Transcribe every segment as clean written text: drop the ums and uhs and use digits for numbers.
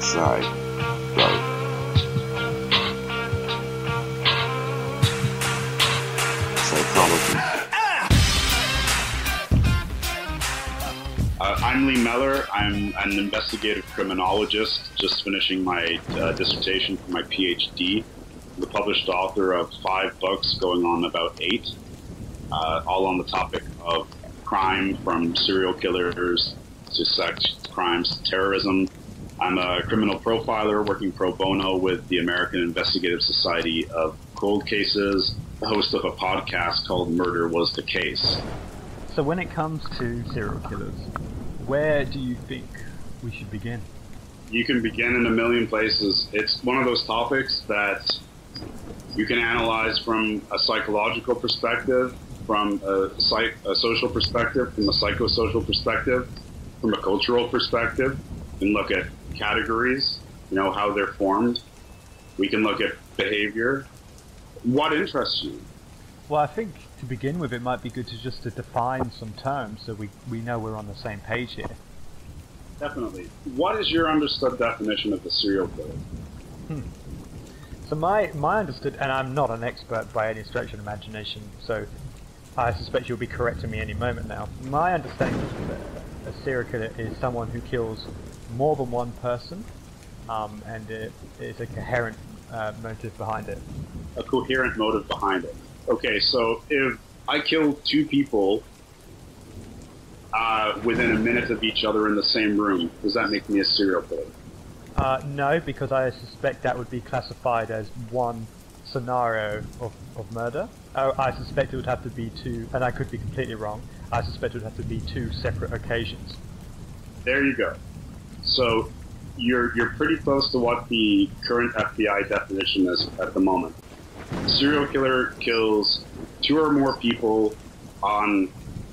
outside. Go. Psychology. I'm Lee Meller. I'm an investigative criminologist, just finishing my dissertation for my PhD. I'm the published author of 5 books, going on about 8, all on the topic of crime, from serial killers to sex crimes to terrorism. I'm a criminal profiler working pro bono with the American Investigative Society of Cold Cases, the host of a podcast called Murder Was the Case. So when it comes to serial killers, where do you think we should begin? You can begin in a million places. It's one of those topics that you can analyze from a psychological perspective, from a social perspective, from a psychosocial perspective, from a cultural perspective. We can look at categories, how they're formed. We can look at behavior. What interests you? Well, I think to begin with, it might be good to define some terms so we know we're on the same page here. Definitely. What is your understood definition of the serial killer? So my understood, and I'm not an expert by any stretch of imagination, so I suspect you'll be correcting me any moment now. My understanding is that a serial killer is someone who kills more than one person, and it is a coherent motive behind it. A coherent motive behind it. Okay, so if I kill 2 people within a minute of each other in the same room, does that make me a serial killer? No, because I suspect that would be classified as one scenario of murder. I suspect it would have to be 2, and I could be completely wrong, I suspect it would have to be 2 separate occasions. There you go. So you're pretty close to what the current FBI definition is at the moment. Serial killer kills 2 or more people on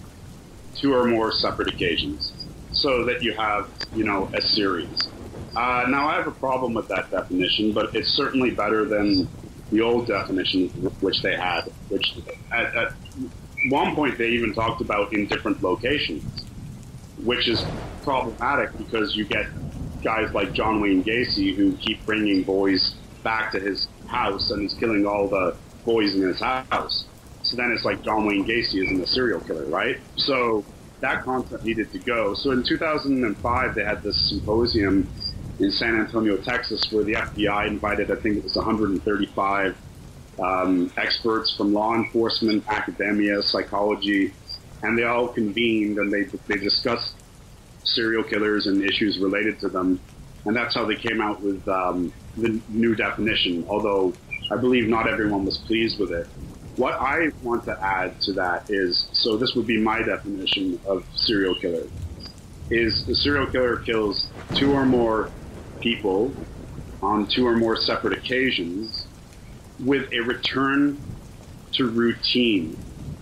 2 or more separate occasions, so that you have, a series. Now, I have a problem with that definition, but it's certainly better than the old definition which they had, which at one point they even talked about in different locations, which is problematic because you get guys like John Wayne Gacy who keep bringing boys back to his house and he's killing all the boys in his house. So then it's like John Wayne Gacy isn't a serial killer, right? So that concept needed to go. So in 2005, they had this symposium in San Antonio, Texas, where the FBI invited, I think it was 135 experts from law enforcement, academia, psychology, and they all convened and they discussed serial killers and issues related to them. And that's how they came out with the new definition, although I believe not everyone was pleased with it. What I want to add to that is, so this would be my definition of serial killer, is the serial killer kills 2 or more people on 2 or more separate occasions with a return to routine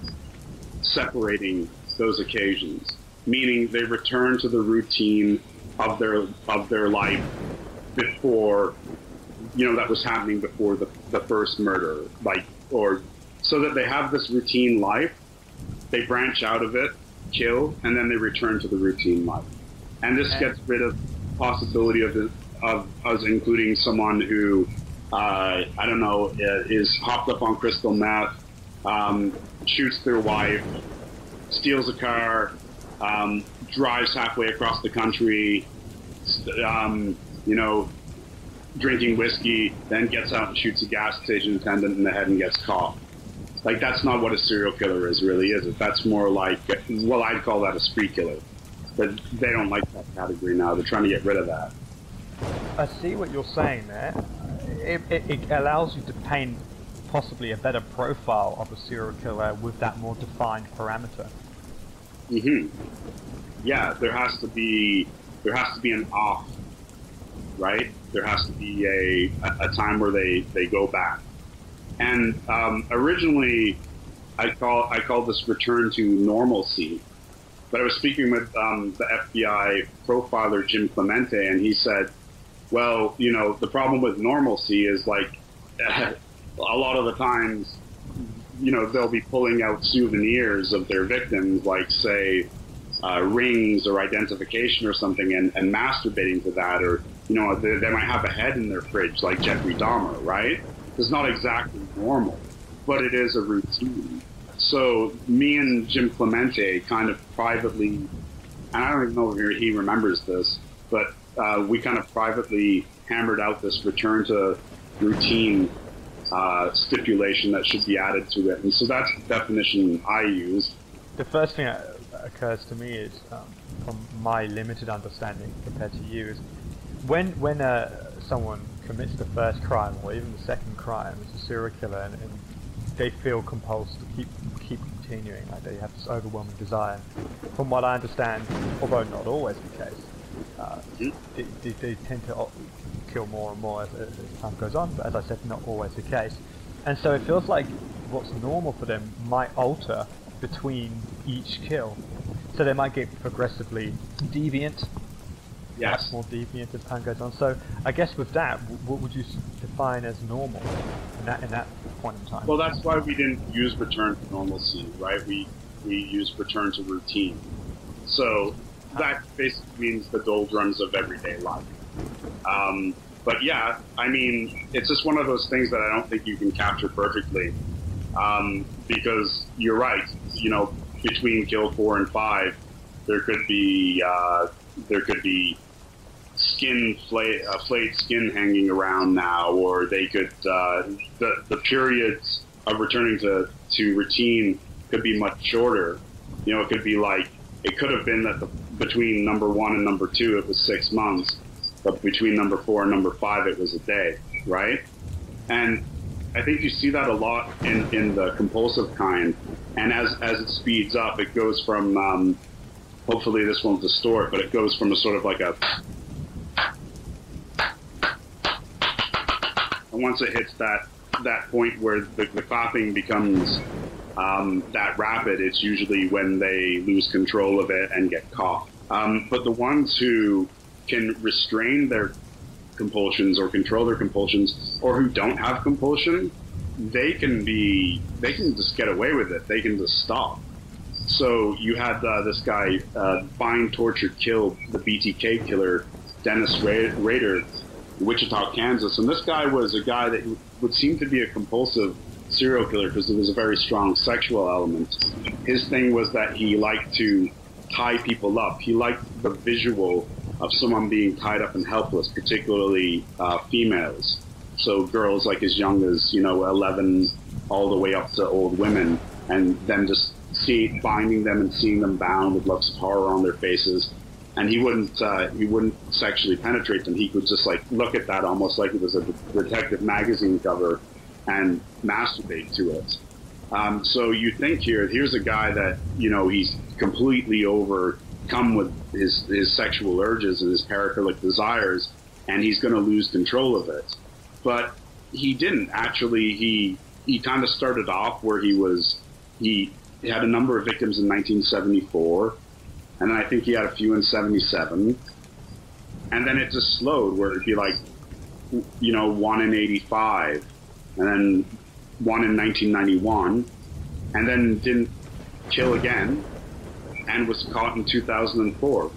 separating those occasions, meaning they return to the routine of their life before, that was happening before the first murder, so that they have this routine life, they branch out of it, kill, and then they return to the routine life. And this gets rid of the possibility of us including someone who, is hopped up on crystal meth, shoots their wife, steals a car, drives halfway across the country, drinking whiskey, then gets out and shoots a gas station attendant in the head and gets caught. Like, that's not what a serial killer is, really, is it? That's more like, well, I'd call that a spree killer. But they don't like that category now. They're trying to get rid of that. I see what you're saying there. It allows you to paint possibly a better profile of a serial killer with that more defined parameter. Yeah, there has to be an off, right? There has to be a time where they go back. And originally, I called this return to normalcy. But I was speaking with the FBI profiler Jim Clemente, and he said, well, the problem with normalcy is like a lot of the times, they'll be pulling out souvenirs of their victims, like say rings or identification or something, and masturbating to that, or You know, they might have a head in their fridge like Jeffrey Dahmer, right? It's not exactly normal, but it is a routine. So me and Jim Clemente kind of privately, and I don't even know if he remembers this, but we kind of privately hammered out this return to routine stipulation that should be added to it. And so that's the definition I use. The first thing that occurs to me is, from my limited understanding compared to you, is when someone commits the first crime or even the second crime as a serial killer, and they feel compulsed to keep continuing, like they have this overwhelming desire. From what I understand, although not always the case, they tend to kill more and more as time goes on, but as I said, not always the case. And so it feels like what's normal for them might alter between each kill. So they might get progressively deviant, Yes. more deviant as time goes on. So I guess with that, what would you define as normal in that point in time? Well, that's why we didn't use return to normalcy, right? We used return to routine. So that basically means the doldrums of everyday life. But yeah, I mean, it's just one of those things that I don't think you can capture perfectly, because you're right. You know, between kill 4 and 5, there could be flayed skin hanging around now, or they could the periods of returning to routine could be much shorter. You know, it could be like, it could have been that between number 1 and number 2 it was 6 months, but between number 4 and number 5 it was a day, right? And I think you see that a lot in the compulsive kind, and as it speeds up, it goes from hopefully this won't distort, but it goes from a sort of like a, and once it hits that point where the clapping becomes that rapid, it's usually when they lose control of it and get caught. But the ones who can restrain their compulsions or control their compulsions, or who don't have compulsion, they can just get away with it. They can just stop. So you had this guy, find, torture, kill, the BTK killer, Dennis Rader, Wichita, Kansas. And this guy was a guy that would seem to be a compulsive serial killer because there was a very strong sexual element. His thing was that he liked to tie people up. He liked the visual of someone being tied up and helpless, particularly females. So girls like as young as, 11 all the way up to old women, and then just finding them and seeing them bound with looks of horror on their faces. And he wouldn't sexually penetrate them. He could just like look at that almost like it was a detective magazine cover and masturbate to it. So you think here's a guy that, he's completely overcome with his sexual urges and his paraphilic desires, and he's going to lose control of it. But he didn't. Actually, he kind of started off where he had a number of victims in 1974, and then I think he had a few in 77, and then it just slowed where it'd be like, 1 in 85, and then 1 in 1991, and then didn't kill again, and was caught in 2004.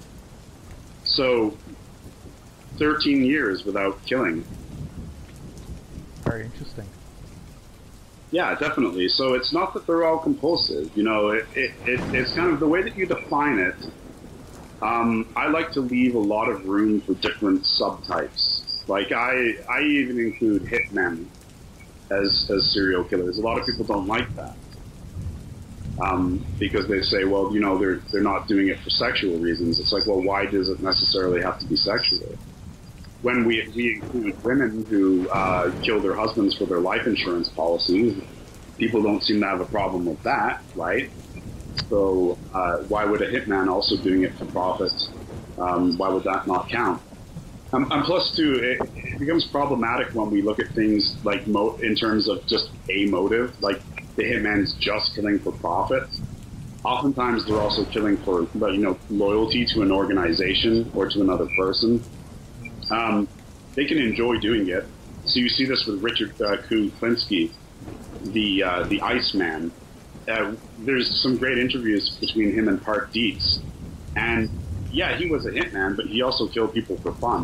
So 13 years without killing. Very interesting. Yeah, definitely. So it's not that they're all compulsive. It's kind of the way that you define it. I like to leave a lot of room for different subtypes. Like I even include hitmen as serial killers. A lot of people don't like that because they say, well, they're not doing it for sexual reasons. It's like, well, why does it necessarily have to be sexual? When we include women who kill their husbands for their life insurance policies, people don't seem to have a problem with that, right? So why would a hitman also doing it for profit, why would that not count? And plus, too, it becomes problematic when we look at things like in terms of just a motive, like the hitman's just killing for profit. Oftentimes, they're also killing for, loyalty to an organization or to another person. They can enjoy doing it. So you see this with Richard Kuklinski, the Iceman. There's some great interviews between him and Park Dietz. And yeah, he was a hitman, but he also killed people for fun.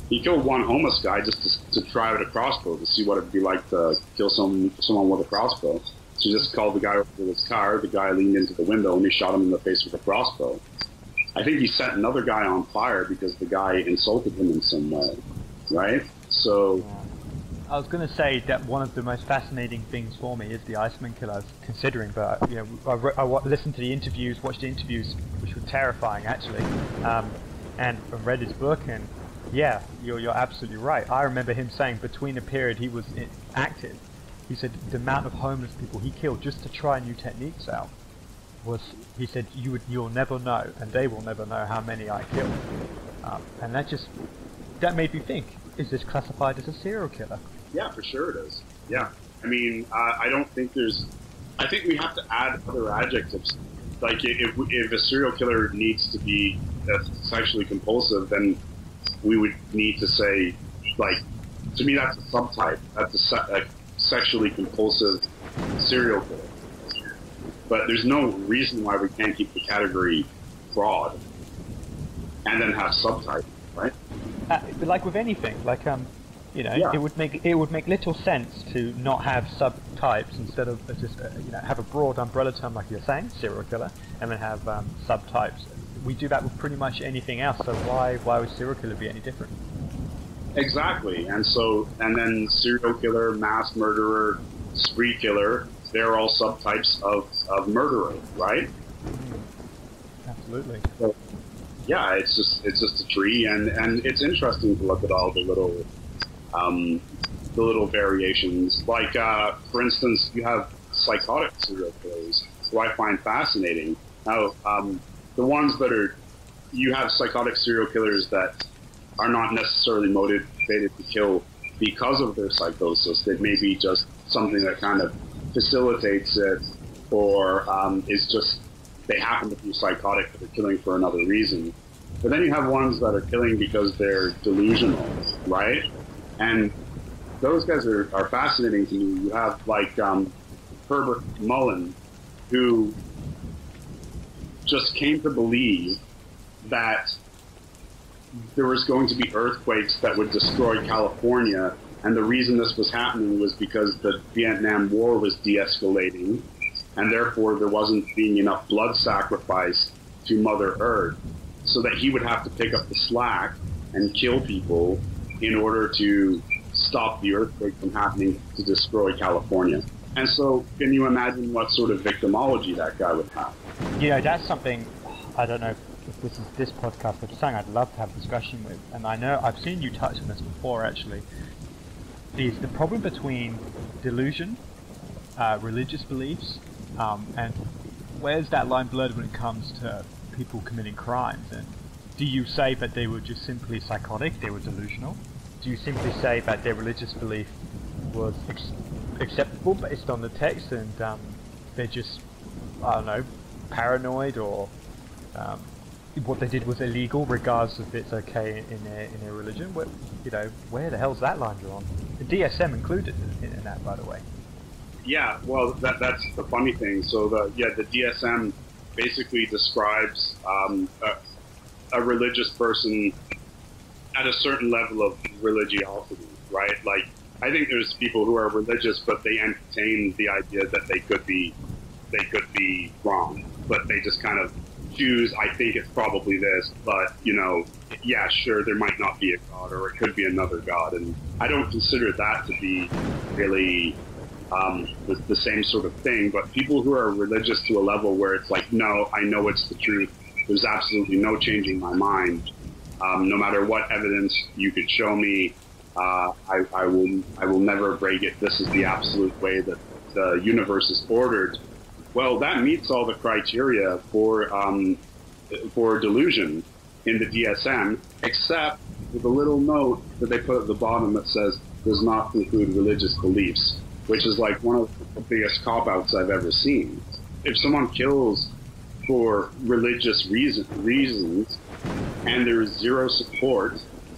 He killed one homeless guy just to try out a crossbow to see what it'd be like to kill someone with a crossbow. So he just called the guy over to his car. The guy leaned into the window and he shot him in the face with a crossbow. I think he set another guy on fire because the guy insulted him in some way, right? So I was going to say that one of the most fascinating things for me is the Iceman killer. I was considering, but you know, I listened to the interviews, watched the interviews, which were terrifying actually, and read his book. And yeah, you're absolutely right. I remember him saying between the period he was active, he said the amount of homeless people he killed just to try new techniques out was, he said, you'll never know, and they will never know how many I killed. And that made me think: is this classified as a serial killer? Yeah, for sure it is. Yeah. I mean, I don't think I think we have to add other adjectives. Like, if a serial killer needs to be sexually compulsive, then we would need to say, like, to me that's a subtype. That's a sexually compulsive serial killer. But there's no reason why we can't keep the category broad and then have subtypes, right? Like with anything, like you know, yeah. it would make little sense to not have subtypes instead of just you know, have a broad umbrella term like you're saying, serial killer, and then have subtypes. We do that with pretty much anything else. So why would serial killer be any different? Exactly, and then serial killer, mass murderer, spree killer, they're all subtypes of murderer, right? Absolutely. So, yeah, it's just a tree, and it's interesting to look at all the little variations. Like, for instance, you have psychotic serial killers, who I find fascinating. Now, the ones you have psychotic serial killers that are not necessarily motivated to kill because of their psychosis. It may be just something that kind of facilitates it, or is just they happen to be psychotic, but they're killing for another reason. But then you have ones that are killing because they're delusional, right? And those guys are fascinating to me. You have like Herbert Mullen, who just came to believe that there was going to be earthquakes that would destroy California, and the reason this was happening was because the Vietnam War was de-escalating, and therefore there wasn't being enough blood sacrifice to Mother Earth, so that he would have to pick up the slack and kill people in order to stop the earthquake from happening to destroy California. And so, can you imagine what sort of victimology that guy would have? You know, that's something, I don't know if this is this podcast, but something I'd love to have a discussion with. And I know I've seen you touch on this before, actually. Is the problem between delusion, religious beliefs, and where's that line blurred when it comes to people committing crimes? And do you say that they were just simply psychotic, they were delusional? Do you simply say that their religious belief was acceptable based on the text, and they're just, I don't know, paranoid, or what they did was illegal, regardless if it's okay in their religion? What, you know, where the hell's that line drawn? The DSM included in that, by the way. Yeah, well, that's the funny thing. So the DSM basically describes a religious person at a certain level of religiosity, right? Like, I think there's people who are religious, but they entertain the idea that they could be wrong, but they just kind of choose, I think it's probably this, but, you know, yeah, sure, there might not be a God, or it could be another God. And I don't consider that to be really the same sort of thing. But people who are religious to a level where it's like, no, I know it's the truth. There's absolutely no changing my mind. No matter what evidence you could show me, I will never break it. This is the absolute way that the universe is ordered. Well, that meets all the criteria for delusion in the DSM, except with a little note that they put at the bottom that says does not include religious beliefs, which is like one of the biggest cop-outs I've ever seen. If someone kills for religious reasons and there is zero support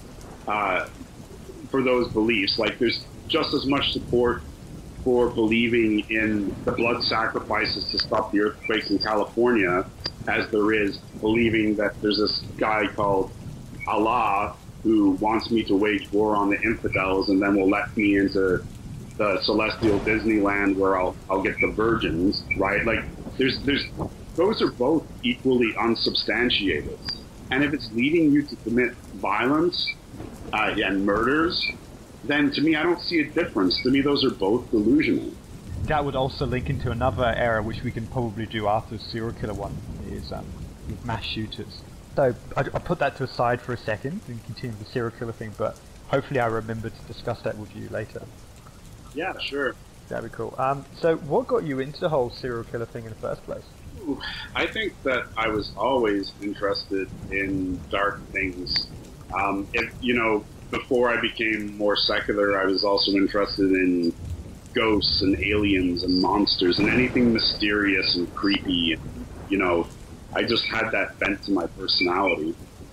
for those beliefs, like there's just as much support for believing in the blood sacrifices to stop the earthquakes in California as there is believing that there's this guy called Allah who wants me to wage war on the infidels and then will let me into the celestial Disneyland where I'll get the virgins, right? Like, those are both equally unsubstantiated. And if it's leading you to commit violence and murders, then to me, I don't see a difference. To me, those are both delusional. That would also link into another area which we can probably do after the serial killer one, is with mass shooters. So I'll put that to the side for a second and continue the serial killer thing, but hopefully I remember to discuss that with you later. Yeah, sure. That'd be cool. So what got you into the whole serial killer thing in the first place? I think that I was always interested in dark things. Before I became more secular, I was also interested in ghosts and aliens and monsters and anything mysterious and creepy. And, I just had that bent to my personality.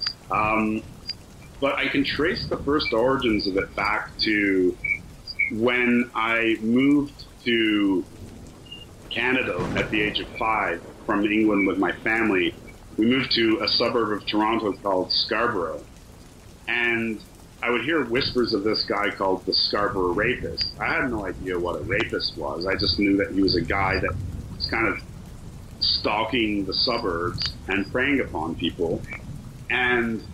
But I can trace the first origins of it back to when I moved to Canada at the age of 5 from England with my family. We moved to a suburb of Toronto called Scarborough. And I would hear whispers of this guy called the Scarborough Rapist. I had no idea what a rapist was. I just knew that he was a guy that was kind of stalking the suburbs and preying upon people. And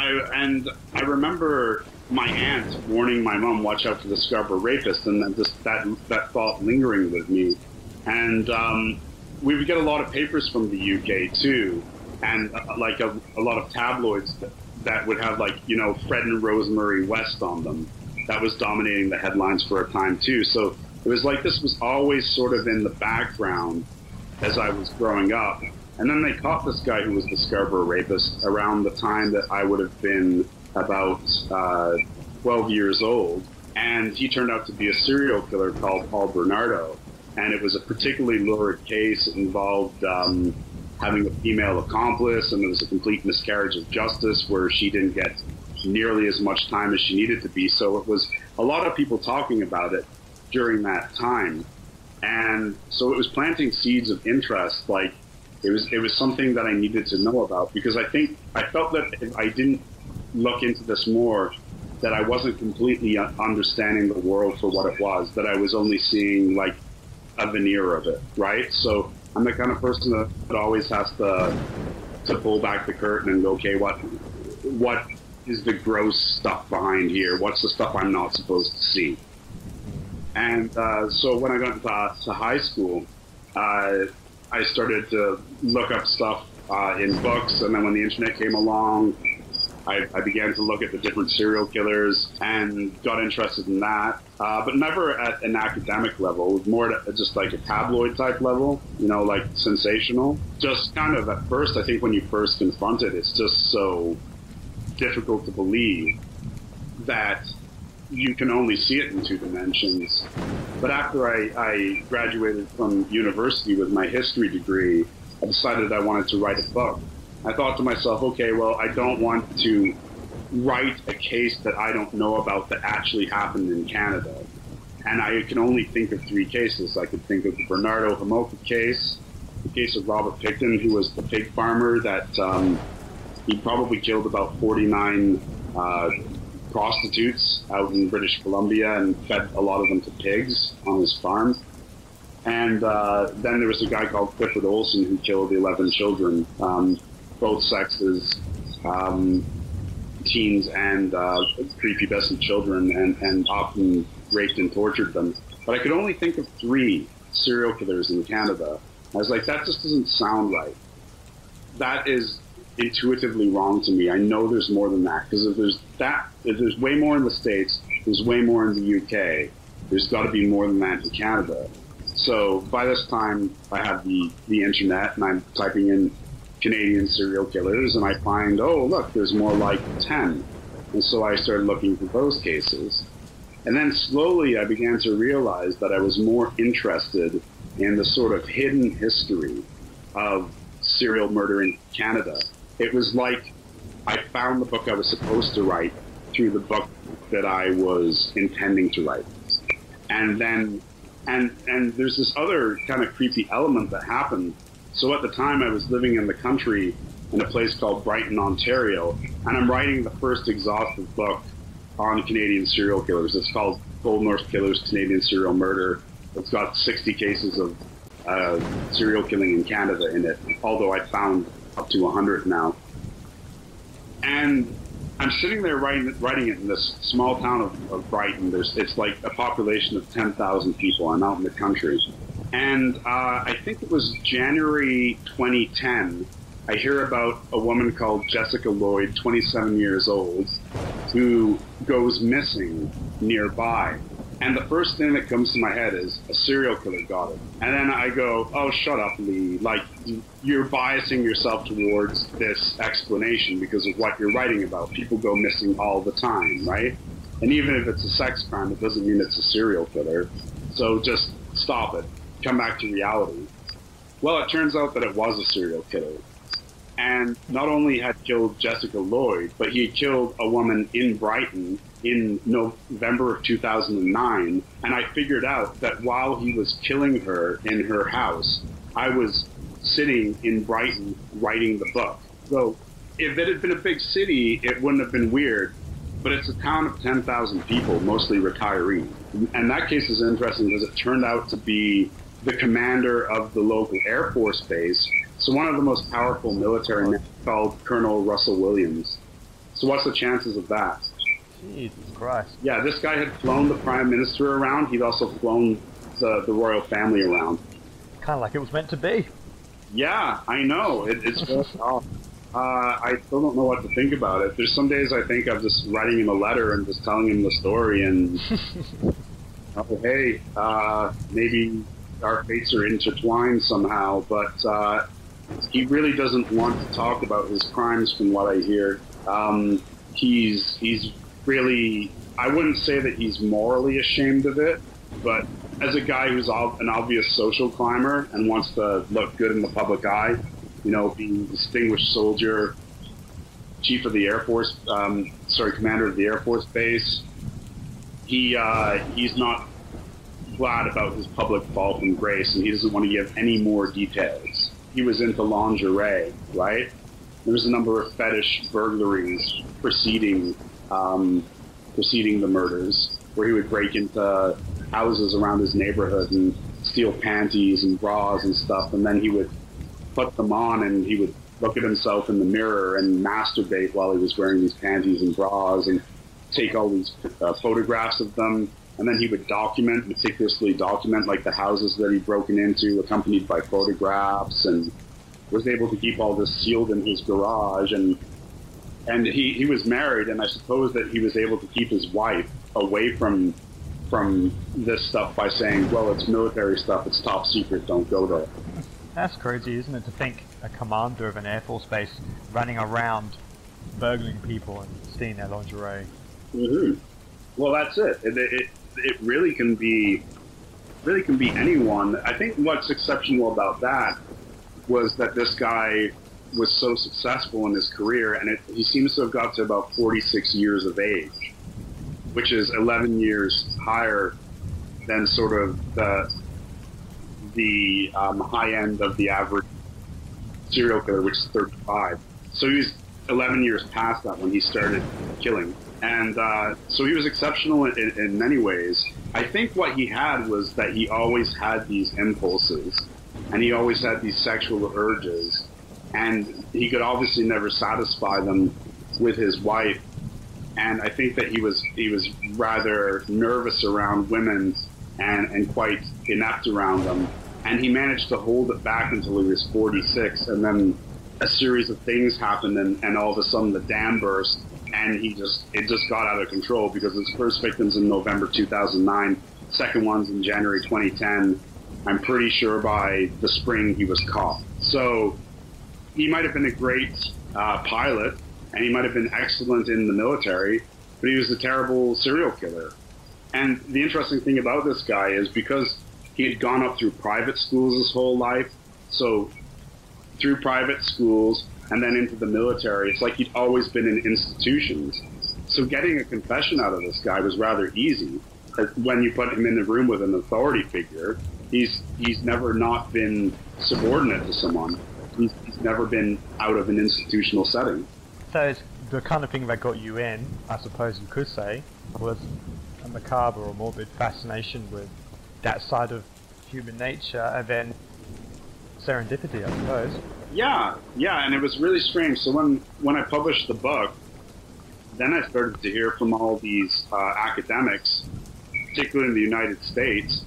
I remember my aunt warning my mom, watch out for the Scarborough Rapist, and then just that thought lingering with me. And we would get a lot of papers from the UK too, and like a lot of tabloids that would have Fred and Rosemary West on them. That was dominating the headlines for a time too. So it was like this was always sort of in the background as I was growing up. And then they caught this guy who was the Scarborough Rapist around the time that I would have been about 12 years old. And he turned out to be a serial killer called Paul Bernardo. And it was a particularly lurid case. It involved having a female accomplice, and there was a complete miscarriage of justice where she didn't get nearly as much time as she needed to be. So it was a lot of people talking about it during that time. And so it was planting seeds of interest. Like, it was something that I needed to know about, because I felt that if I didn't look into this more, that I wasn't completely understanding the world for what it was, that I was only seeing like a veneer of it, right? So I'm the kind of person that always has to pull back the curtain and go, okay, what is the gross stuff behind here? What's the stuff I'm not supposed to see? And so when I got to high school, I started to look up stuff in books, and then when the internet came along, I began to look at the different serial killers and got interested in that, but never at an academic level. It was more at just like a tabloid type level, like sensational. Just kind of at first, I think when you first confront it, it's just so difficult to believe that you can only see it in 2 dimensions. But after I graduated from university with my history degree, I decided I wanted to write a book. I thought to myself, okay, well, I don't want to write a case that I don't know about that actually happened in Canada. And I can only think of 3 cases. I could think of the Bernardo Homolka case, the case of Robert Pickton, who was the pig farmer that he probably killed about 49 prostitutes out in British Columbia and fed a lot of them to pigs on his farm. And then there was a guy called Clifford Olson who killed 11 children, both sexes, teens and prepubescent children, and often raped and tortured them. But I could only think of 3 serial killers in Canada. I was like, that just doesn't sound right. That is intuitively wrong to me. I know there's more than that, because if there's way more in the States, there's way more in the UK, there's got to be more than that in Canada. So by this time, I have the internet, and I'm typing in Canadian serial killers, and I find, oh, look, there's more like 10. And so I started looking for those cases. And then slowly I began to realize that I was more interested in the sort of hidden history of serial murder in Canada. It was like I found the book I was supposed to write through the book that I was intending to write. And then, and there's this other kind of creepy element that happened. So at the time I was living in the country, in a place called Brighton, Ontario, and I'm writing the first exhaustive book on Canadian serial killers. It's called Gold North Killers, Canadian Serial Murder. It's got 60 cases of serial killing in Canada in it, although I found up to 100 now. And I'm sitting there writing it in this small town of Brighton. It's like a population of 10,000 people. I'm out in the country. And I think it was January 2010, I hear about a woman called Jessica Lloyd, 27 years old, who goes missing nearby. And the first thing that comes to my head is a serial killer got it. And then I go, oh, shut up, Lee. Like, you're biasing yourself towards this explanation because of what you're writing about. People go missing all the time, right? And even if it's a sex crime, it doesn't mean it's a serial killer. So just stop it. Come back to reality. Well, it turns out that it was a serial killer. And not only had killed Jessica Lloyd, but he had killed a woman in Brighton in November of 2009. And I figured out that while he was killing her in her house, I was sitting in Brighton writing the book. So if it had been a big city, it wouldn't have been weird. But it's a town of 10,000 people, mostly retirees. And that case is interesting because it turned out to be the commander of the local Air Force base. So one of the most powerful military men called Colonel Russell Williams. So what's the chances of that? Jesus Christ. Yeah, this guy had flown the Prime Minister around. He'd also flown the royal family around. Kind of like it was meant to be. Yeah, I know. It's just off. I still don't know what to think about it. There's some days I think of just writing him a letter and just telling him the story and, oh, hey, maybe our fates are intertwined somehow, but he really doesn't want to talk about his crimes from what I hear. He's really, I wouldn't say that he's morally ashamed of it, but as a guy who's an obvious social climber and wants to look good in the public eye, you know, being a distinguished soldier, chief of the Air Force, commander of the Air Force base, he's not glad about his public fall from grace, and he doesn't want to give any more details. He was into lingerie, right? There was a number of fetish burglaries preceding the murders, where he would break into houses around his neighborhood and steal panties and bras and stuff, and then he would put them on and he would look at himself in the mirror and masturbate while he was wearing these panties and bras and take all these photographs of them. And then he would meticulously document like the houses that he'd broken into, accompanied by photographs, and was able to keep all this sealed in his garage. And he was married, and I suppose that he was able to keep his wife away from this stuff by saying, well, it's military stuff, it's top secret, don't go there. That's crazy, isn't it, to think a commander of an Air Force base running around burgling people and stealing their lingerie. Mm-hmm. Well, that's it. It really can be anyone. I think what's exceptional about that was that this guy was so successful in his career, and he seems to have got to about 46 years of age, which is 11 years higher than sort of the high end of the average serial killer, which is 35. So he was 11 years past that when he started killing. And so he was exceptional in many ways. I think what he had was that he always had these impulses, and he always had these sexual urges, and he could obviously never satisfy them with his wife. And I think that he was rather nervous around women and quite inept around them. And he managed to hold it back until he was 46, and then a series of things happened, and all of a sudden the dam burst. And it just got out of control because his first victims in November 2009, second ones in January 2010. I'm pretty sure by the spring he was caught. So he might have been a great pilot, and he might have been excellent in the military, but he was a terrible serial killer. And the interesting thing about this guy is because he had gone up through private schools his whole life, so through private schools, and then into the military, it's like he'd always been in institutions. So getting a confession out of this guy was rather easy. When you put him in the room with an authority figure, he's never not been subordinate to someone. He's never been out of an institutional setting. So it's the kind of thing that got you in, I suppose you could say, was a macabre or morbid fascination with that side of human nature, and then serendipity, I suppose. Yeah, and it was really strange. So when I published the book, then I started to hear from all these academics, particularly in the United States,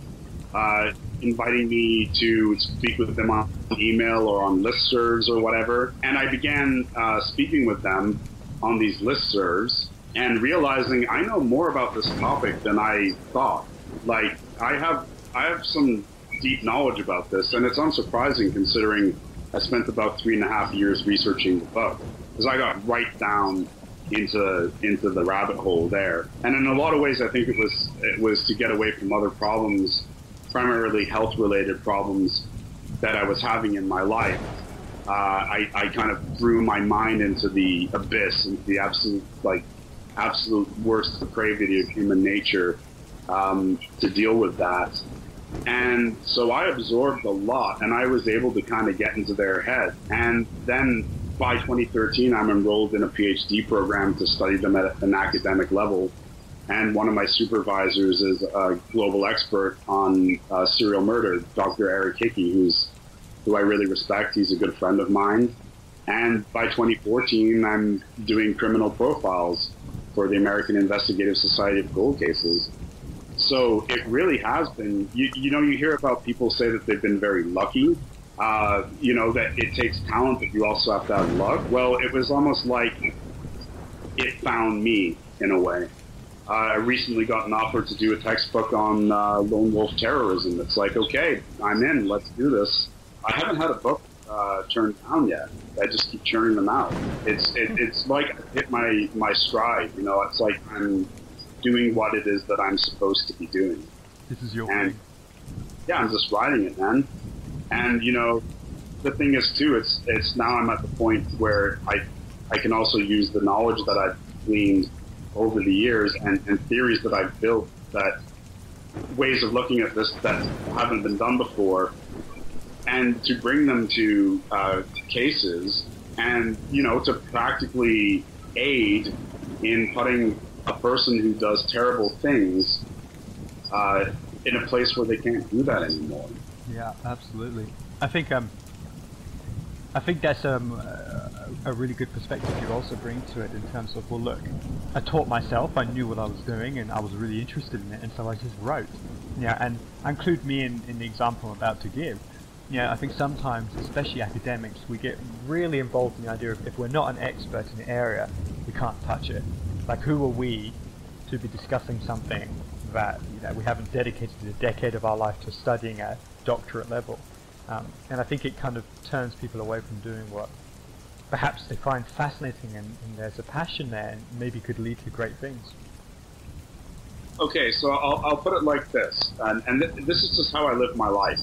inviting me to speak with them on email or on listservs or whatever. And I began speaking with them on these listservs and realizing I know more about this topic than I thought. Like, I have some deep knowledge about this, and it's unsurprising considering I spent about 3.5 years researching the book, because I got right down into the rabbit hole there. And in a lot of ways, I think it was to get away from other problems, primarily health-related problems that I was having in my life. I kind of threw my mind into the abyss, into the absolute worst depravity of human nature, to deal with that. And so I absorbed a lot, and I was able to kind of get into their head. And then by 2013, I'm enrolled in a PhD program to study them at an academic level. And one of my supervisors is a global expert on serial murder, Dr. Eric Hickey, who I really respect. He's a good friend of mine. And by 2014, I'm doing criminal profiles for the American Investigative Society of Cold Cases. So it really has been, you hear about people say that they've been very lucky, that it takes talent, but you also have to have luck. Well, it was almost like it found me in a way. I recently got an offer to do a textbook on lone wolf terrorism. It's like, okay, I'm in, let's do this. I haven't had a book turned down yet. I just keep churning them out. It's like I hit my stride, it's like I'm doing what it is that I'm supposed to be doing. This is your and thing. Yeah, I'm just riding it, man. And the thing is too, it's now I'm at the point where I can also use the knowledge that I've gleaned over the years and theories that I've built, that ways of looking at this that haven't been done before, and to bring them to cases and to practically aid in putting a person who does terrible things in a place where they can't do that anymore. Yeah, absolutely. I think that's a really good perspective you also bring to it, in terms of, well, look, I taught myself, I knew what I was doing, and I was really interested in it, and so I just wrote. Yeah, and include me in the example I'm about to give. Yeah, I think sometimes, especially academics, we get really involved in the idea of, if we're not an expert in the area, we can't touch it. Like, who are we to be discussing something that we haven't dedicated a decade of our life to studying at doctorate level? And I think it kind of turns people away from doing what perhaps they find fascinating, and there's a passion there, and maybe could lead to great things. Okay, so I'll put it like this, and this is just how I live my life.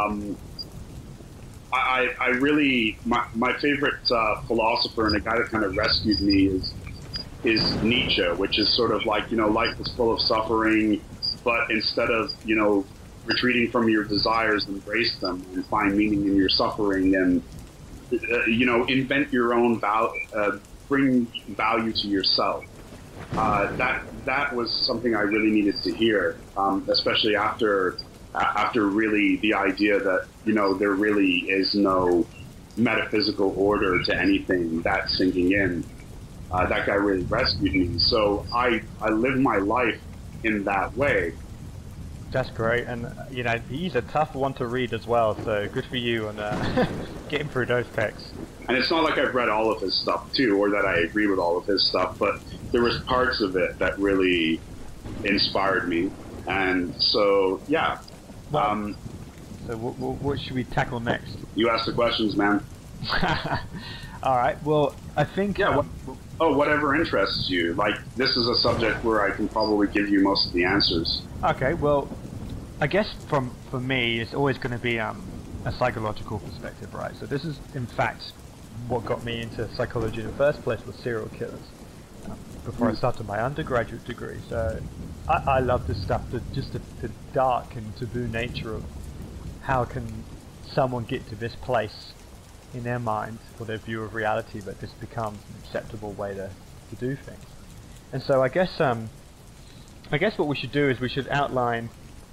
I really, my favorite philosopher and the guy that kind of rescued me is Nietzsche, which is sort of like, life is full of suffering, but instead of, retreating from your desires, embrace them and find meaning in your suffering, and, invent your own value, bring value to yourself. That was something I really needed to hear, especially after really the idea that, there really is no metaphysical order to anything, that's sinking in. That guy really rescued me. So I live my life in that way. That's great, and he's a tough one to read as well, so good for you on getting through those texts. And it's not like I've read all of his stuff too, or that I agree with all of his stuff, but there was parts of it that really inspired me. And so, yeah. So what should we tackle next? You ask the questions, man. All right. Well, I think. Yeah. Whatever interests you. Like, this is a subject where I can probably give you most of the answers. Okay. Well, I guess for me, it's always going to be a psychological perspective, right? So this is, in fact, what got me into psychology in the first place, was serial killers. Before I started my undergraduate degree, so I love this stuff. The dark and taboo nature of how can someone get to this place in their mind or their view of reality that this becomes an acceptable way to do things. And so I guess what we should do is we should outline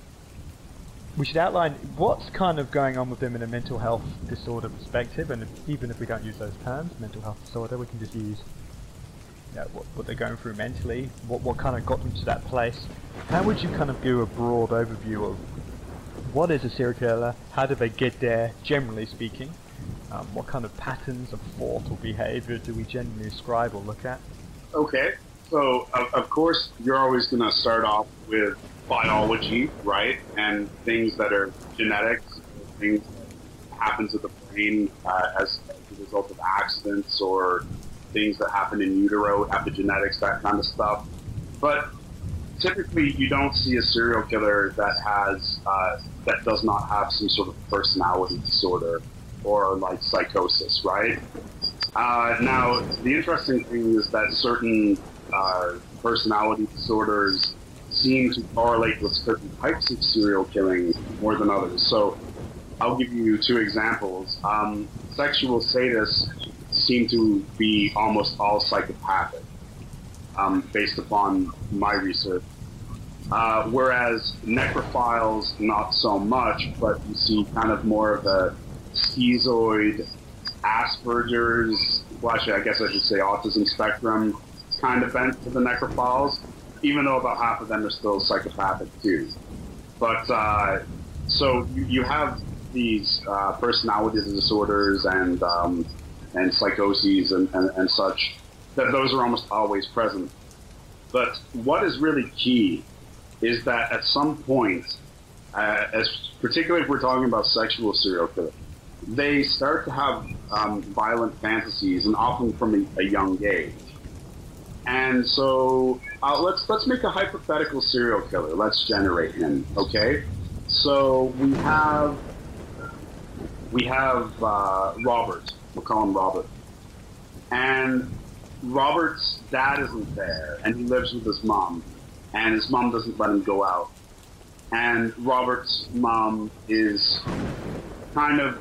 what's kind of going on with them in a mental health disorder perspective, and even if we don't use those terms, mental health disorder, we can just use what they're going through mentally, what kind of got them to that place. How would you kind of do a broad overview of what is a serial killer, how do they get there, generally speaking, what kind of patterns of thought or behavior do we generally ascribe or look at? Okay, so of course you're always going to start off with biology, right, and things that are genetics, things that happen to the brain as a result of accidents or things that happen in utero, epigenetics, that kind of stuff. But typically you don't see a serial killer that has that does not have some sort of personality disorder or like psychosis, right? Now, the interesting thing is that certain personality disorders seem to correlate with certain types of serial killing more than others. So I'll give you two examples. Sexual sadists seem to be almost all psychopathic, based upon my research. Whereas necrophiles, not so much, but you see kind of more of a schizoid, Asperger's, well, actually, I guess I should say autism spectrum kind of bent to the necrophiles, even though about half of them are still psychopathic too. But so you have these personality disorders and psychoses and such, that those are almost always present. But what is really key is that at some point, particularly if we're talking about sexual serial killers, they start to have violent fantasies, and often from a young age. And so let's make a hypothetical serial killer. Let's generate him, okay? So we have Robert. We'll call him Robert. And Robert's dad isn't there, and he lives with his mom, and his mom doesn't let him go out. And Robert's mom is kind of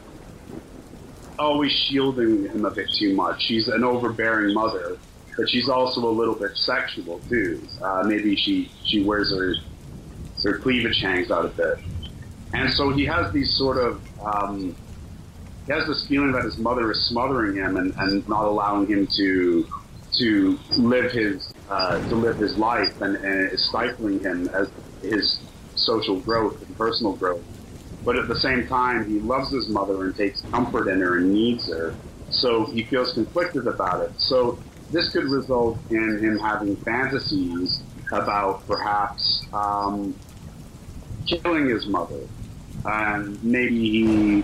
always shielding him a bit too much. She's an overbearing mother, but she's also a little bit sexual too. Maybe she wears her cleavage hangs out a bit. And so he has these sort of, he has this feeling that his mother is smothering him and not allowing him to live his life, and is stifling him as his social growth and personal growth. But at the same time, he loves his mother and takes comfort in her and needs her. So he feels conflicted about it. So this could result in him having fantasies about perhaps killing his mother. And maybe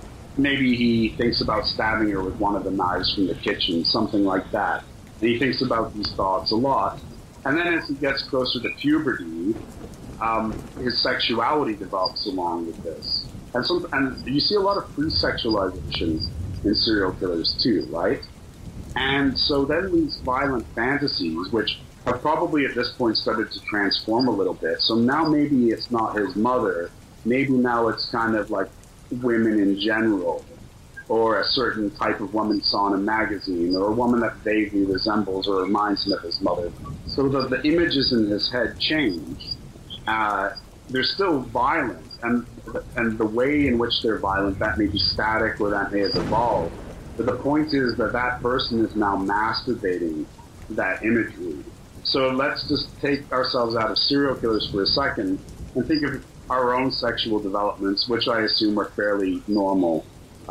he thinks about stabbing her with one of the knives from the kitchen, something like that. And he thinks about these thoughts a lot. And then as he gets closer to puberty, his sexuality develops along with this. And you see a lot of pre-sexualization in serial killers too, right? And so then these violent fantasies, which have probably at this point started to transform a little bit. So now maybe it's not his mother. Maybe now it's kind of like women in general, or a certain type of woman he saw in a magazine, or a woman that vaguely resembles or reminds him of his mother. So the images in his head change. They're still violent, and the way in which they're violent, that may be static or that may have evolved. But the point is that that person is now masturbating that imagery. So let's just take ourselves out of serial killers for a second and think of our own sexual developments, which I assume are fairly normal.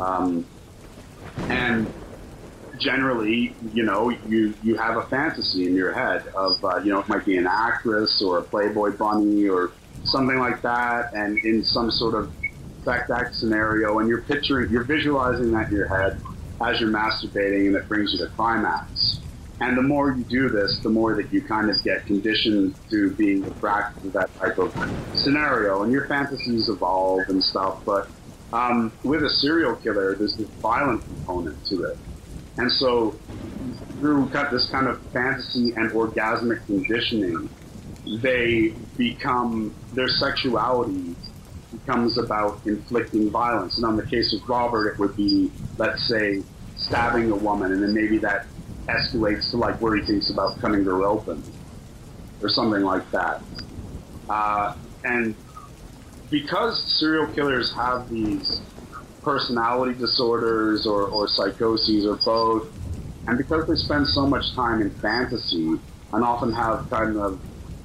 And generally, you have a fantasy in your head of, it might be an actress or a Playboy bunny or something like that, and in some sort of sex act scenario, and you're visualizing that in your head as you're masturbating, and it brings you to climax. And the more you do this, the more that you kind of get conditioned to being attracted to that type of scenario, and your fantasies evolve and stuff. But with a serial killer, there's this violent component to it. And so through this kind of fantasy and orgasmic conditioning, their sexuality becomes about inflicting violence. And on the case of Robert, it would be, let's say, stabbing a woman, and then maybe that escalates to like where he thinks about cutting her open or something like that. And because serial killers have these personality disorders or psychoses or both, and because they spend so much time in fantasy and often have kind of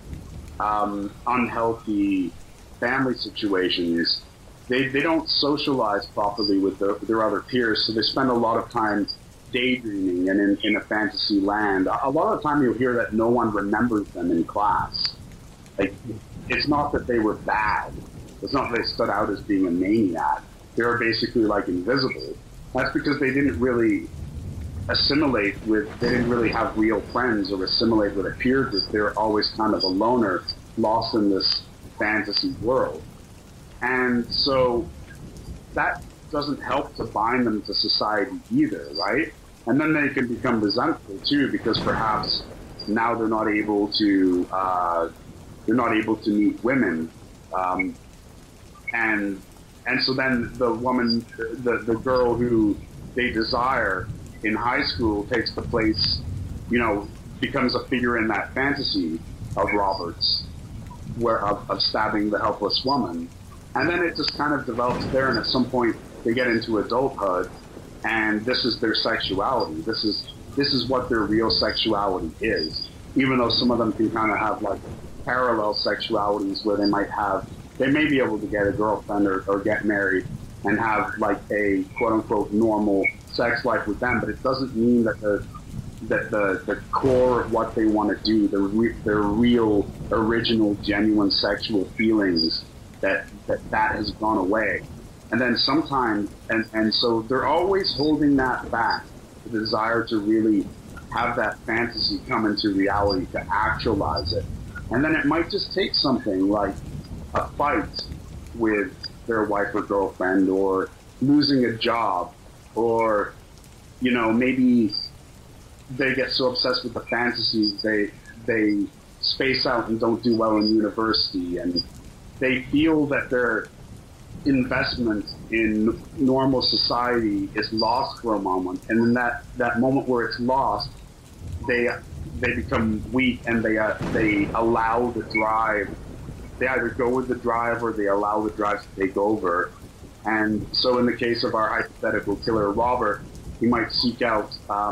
unhealthy family situations, they don't socialize properly with their other peers, so they spend a lot of time daydreaming and in a fantasy land. A lot of the time you'll hear that no one remembers them in class. Like, it's not that they were bad. It's not that they stood out as being a maniac. They were basically like invisible. That's because they didn't really assimilate with, they didn't really have real friends or assimilate with a peer group. They were always kind of a loner, lost in this fantasy world. And so that doesn't help to bind them to society either, right? And then they can become resentful too, because perhaps now they're not able to meet women, and so then the woman, the girl who they desire in high school takes the place, becomes a figure in that fantasy of Robert's, of stabbing the helpless woman. And then it just kind of develops there, and at some point they get into adulthood, and this is their sexuality. This is what their real sexuality is, even though some of them can kind of have like parallel sexualities where they may be able to get a girlfriend or get married and have like a quote unquote normal sex life with them, but it doesn't mean that the core of what they want to do, their real, original, genuine sexual feelings, that has gone away. And then sometimes, and so they're always holding that back, the desire to really have that fantasy come into reality, to actualize it. And then it might just take something like a fight with their wife or girlfriend, or losing a job, or, maybe they get so obsessed with the fantasies, they space out and don't do well in university, and they feel that their investment in normal society is lost for a moment, and in that moment where it's lost, they become weak, and they allow the drive. They either go with the drive or they allow the drive to take over. And so in the case of our hypothetical killer, Robert, he might seek out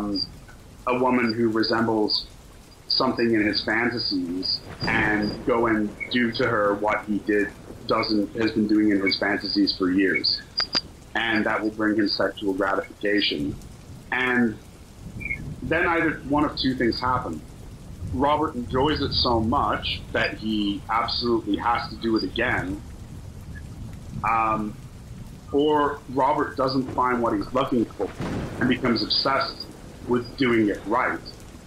a woman who resembles something in his fantasies and go and do to her what he has been doing in his fantasies for years. And that will bring him sexual gratification. And then either one of two things happen. Robert enjoys it so much that he absolutely has to do it again, or Robert doesn't find what he's looking for and becomes obsessed with doing it right.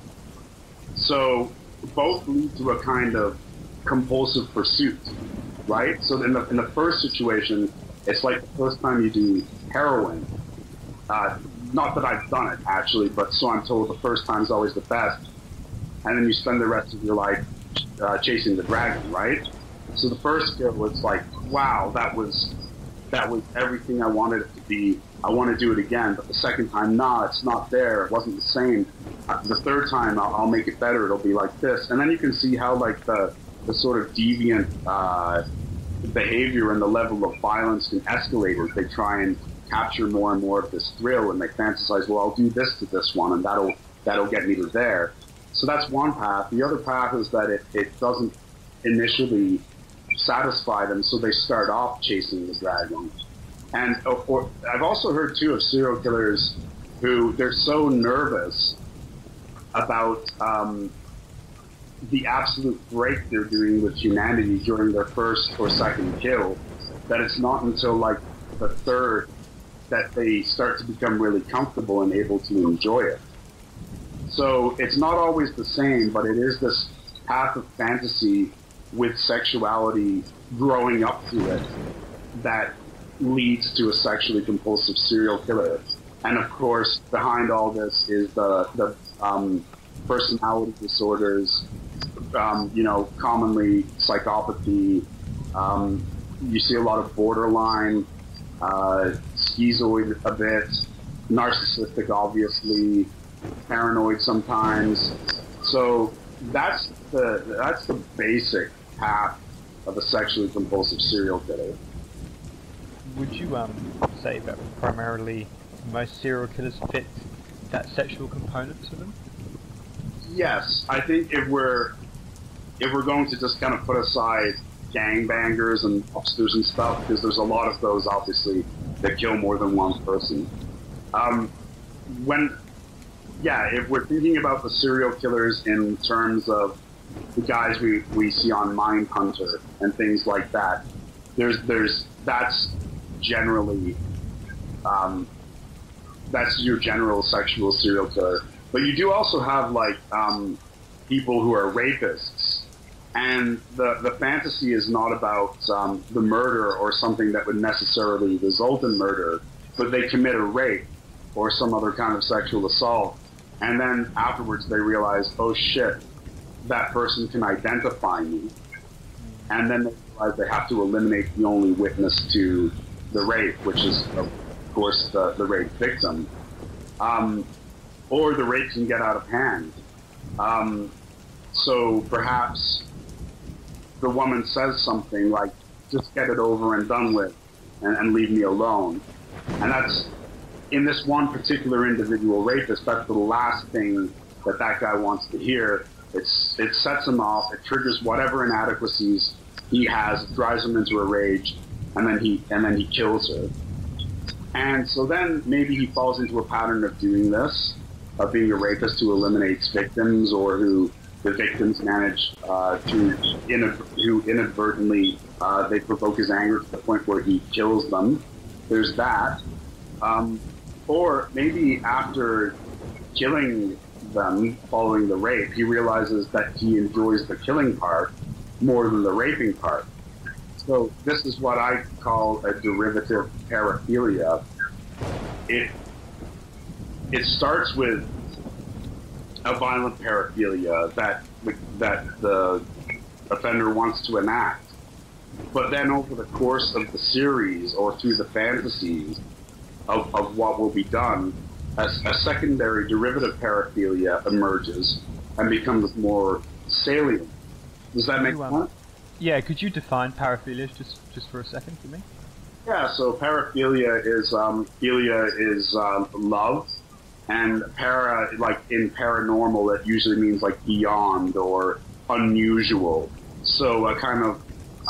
So both lead to a kind of compulsive pursuit, right? So in the first situation, it's like the first time you do heroin. Not that I've done it, actually, but so I'm told the first time is always the best. And then you spend the rest of your life chasing the dragon, right? So the first kill was like, wow, that was everything I wanted it to be. I want to do it again. But the second time, nah, it's not there. It wasn't the same. The third time, I'll make it better. It'll be like this. And then you can see how like the sort of deviant behavior and the level of violence can escalate as they try and capture more and more of this thrill, and they fantasize, well, I'll do this to this one, and that'll get me to there. So that's one path. The other path is that it doesn't initially satisfy them, so they start off chasing the dragon. And I've also heard too of serial killers who they're so nervous about the absolute break they're doing with humanity during their first or second kill that it's not until like the third that they start to become really comfortable and able to enjoy it. So it's not always the same, but it is this path of fantasy with sexuality growing up to it that leads to a sexually compulsive serial killer. And of course, behind all this is the personality disorders, commonly psychopathy, you see a lot of borderline, schizoid a bit, narcissistic obviously, paranoid sometimes. So that's the basic path of a sexually compulsive serial killer. Would you say that primarily most serial killers fit that sexual component to them? Yes, I think if we're going to just kind of put aside gangbangers and upsters and stuff, because there's a lot of those obviously that kill more than one person. If we're thinking about the serial killers in terms of the guys we see on Mindhunter and things like that, that's generally that's your general sexual serial killer. But you do also have like people who are rapists, and the fantasy is not about the murder or something that would necessarily result in murder, but they commit a rape or some other kind of sexual assault, and then afterwards they realize, oh shit, that person can identify me, and then they realize they have to eliminate the only witness to the rape, which is of course the rape victim, or the rape can get out of hand. So perhaps the woman says something like, just get it over and done with and leave me alone. And that's, in this one particular individual rapist, that's the last thing that guy wants to hear. It sets him off, it triggers whatever inadequacies he has, it drives him into a rage, and then he kills her. And so then maybe he falls into a pattern of doing this, of being a rapist who eliminates victims, or who the victims manage who inadvertently they provoke his anger to the point where he kills them. There's that. Or maybe after killing them following the rape, he realizes that he enjoys the killing part more than the raping part. So this is what I call a derivative paraphilia. It starts with a violent paraphilia that the offender wants to enact, but then over the course of the series or through the fantasies of what will be done, a secondary derivative paraphilia emerges and becomes more salient. Does that make sense? Yeah, could you define paraphilia just for a second for me? Yeah, so paraphilia is philia is love, and para, like in paranormal, it usually means like beyond or unusual. So a kind of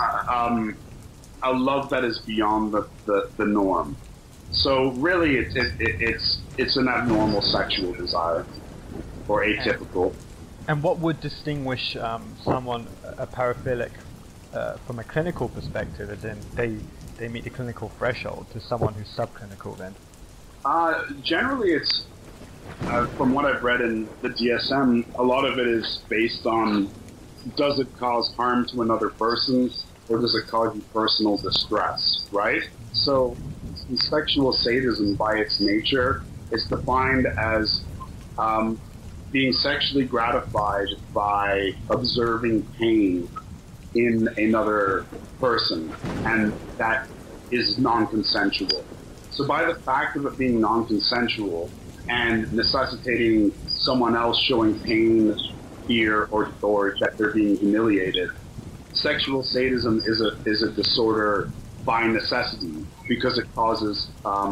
a love that is beyond the norm. So really, it's an abnormal sexual desire, or atypical. And what would distinguish someone, a paraphilic, from a clinical perspective, as in they meet the clinical threshold, to someone who's subclinical then? Generally, it's, from what I've read in the DSM, a lot of it is based on, does it cause harm to another person, or does it cause you personal distress, right? So sexual sadism, by its nature, is defined as being sexually gratified by observing pain in another person, and that is non-consensual. So by the fact of it being non-consensual and necessitating someone else showing pain, fear, or that they're being humiliated, sexual sadism is a disorder by necessity, because it causes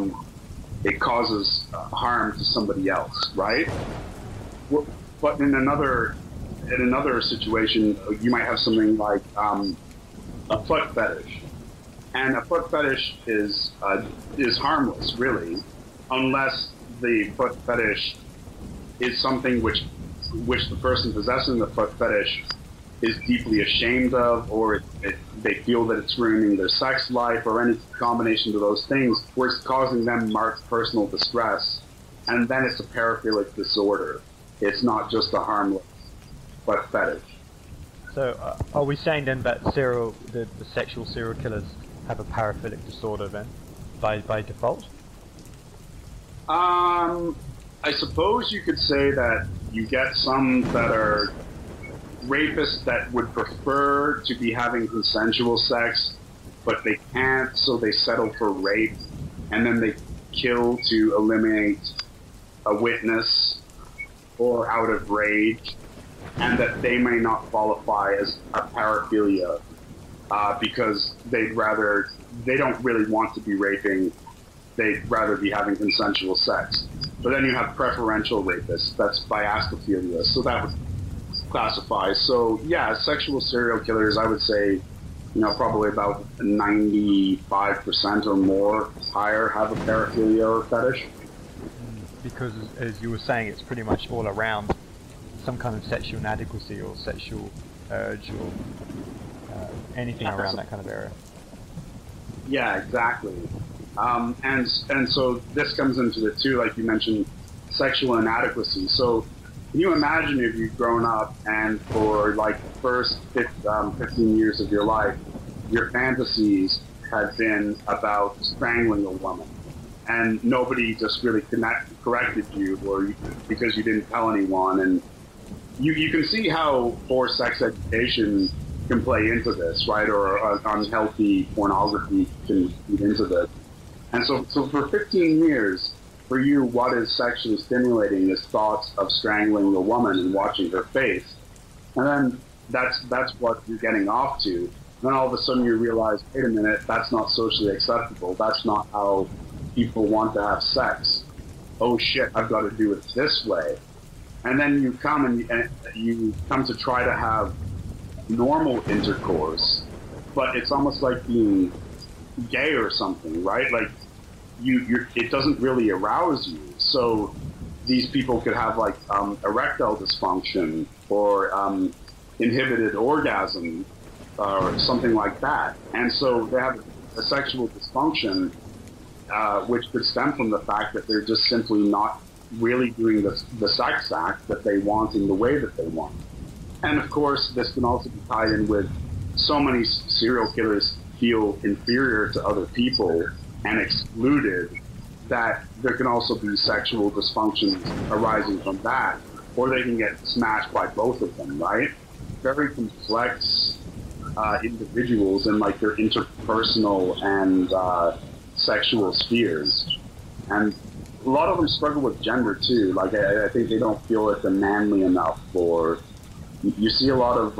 harm to somebody else, right? But in another situation, you might have something like a foot fetish, and a foot fetish is harmless, really, unless the foot fetish is something which the person possessing the foot fetish is deeply ashamed of, or they feel that it's ruining their sex life, or any combination of those things, where it's causing them marked personal distress, and then it's a paraphilic disorder. It's not just a harmless foot fetish. So are we saying then that the sexual serial killers have a paraphilic disorder then, by default? I suppose you could say that you get some that are rapists that would prefer to be having consensual sex but they can't, so they settle for rape, and then they kill to eliminate a witness or out of rage, and that they may not qualify as a paraphilia because they don't really want to be raping, they'd rather be having consensual sex. But then you have preferential rapists, that's biastophilia, so that would classify. So yeah, sexual serial killers, I would say, probably about 95% or more higher have a paraphilia or fetish. Because, as you were saying, it's pretty much all around some kind of sexual inadequacy or sexual urge or anything around that kind of area. Yeah, exactly. And so this comes into it too, like you mentioned, sexual inadequacy. So can you imagine if you've grown up and for like the first 15 years of your life, your fantasies had been about strangling a woman, and nobody just really corrected you, or because you didn't tell anyone, and you can see how poor sex education can play into this, right? Or unhealthy pornography can feed into this. And so for 15 years, for you, what is sexually stimulating is thoughts of strangling a woman and watching her face. And then that's what you're getting off to. Then all of a sudden you realize, wait a minute, that's not socially acceptable. That's not how people want to have sex. Oh shit, I've got to do it this way. And then you come and you come to try to have normal intercourse, but it's almost like being gay or something, right? Like it doesn't really arouse you. So these people could have like erectile dysfunction or inhibited orgasm or something like that. And so they have a sexual dysfunction, which could stem from the fact that they're just simply not really doing the sex act that they want in the way that they want. And of course, this can also be tied in with so many serial killers feel inferior to other people and excluded, that there can also be sexual dysfunctions arising from that, or they can get smashed by both of them, right? Very complex individuals in like their interpersonal and sexual spheres. And a lot of them struggle with gender too. Like I think they don't feel that they're manly enough, or you see a lot of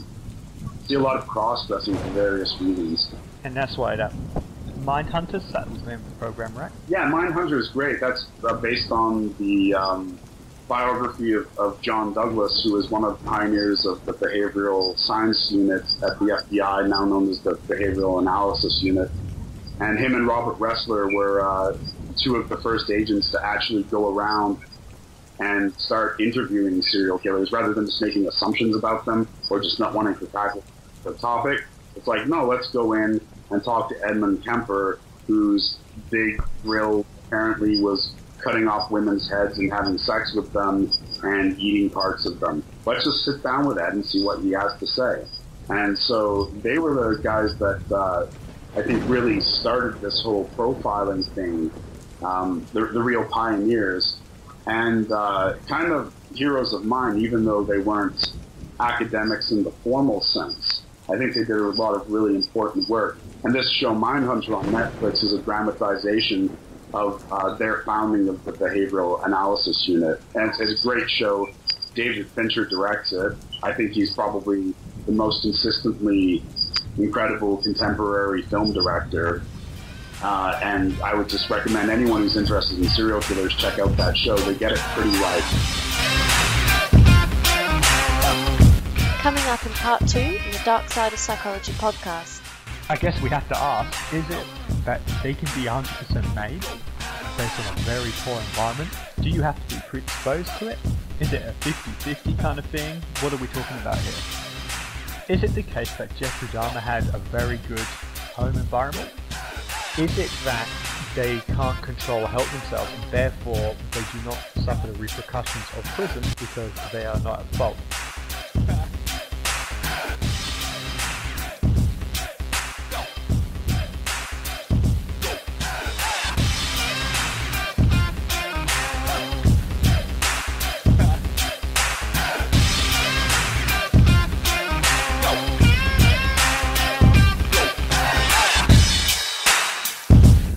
cross-dressing for various reasons. And that's why that Mindhunters, that was the name of the program, right? Yeah, Mindhunter is great. That's based on the biography of John Douglas, who was one of the pioneers of the behavioral science unit at the FBI, now known as the Behavioral Analysis Unit. And him and Robert Ressler were two of the first agents to actually go around and start interviewing serial killers rather than just making assumptions about them or just not wanting to tackle the topic. It's like, no, let's go in and talk to Edmund Kemper, whose big thrill apparently was cutting off women's heads and having sex with them and eating parts of them. Let's just sit down with Ed and see what he has to say. And so they were the guys that I think really started this whole profiling thing, the real pioneers, and kind of heroes of mine, even though they weren't academics in the formal sense. I think they did a lot of really important work. And this show, Mindhunter on Netflix, is a dramatization of their founding of the Behavioral Analysis Unit. And it's a great show. David Fincher directs it. I think he's probably the most consistently incredible contemporary film director. And I would just recommend anyone who's interested in serial killers check out that show. They get it pretty right. Coming up in part 2 in the Dark Side of Psychology podcast. I guess we have to ask, is it that they can be 100% made based on a very poor environment? Do you have to be predisposed to it? Is it a 50-50 kind of thing? What are we talking about here? Is it the case that Jeffrey Dahmer had a very good home environment? Is it that they can't control or help themselves and therefore they do not suffer the repercussions of prison because they are not at fault?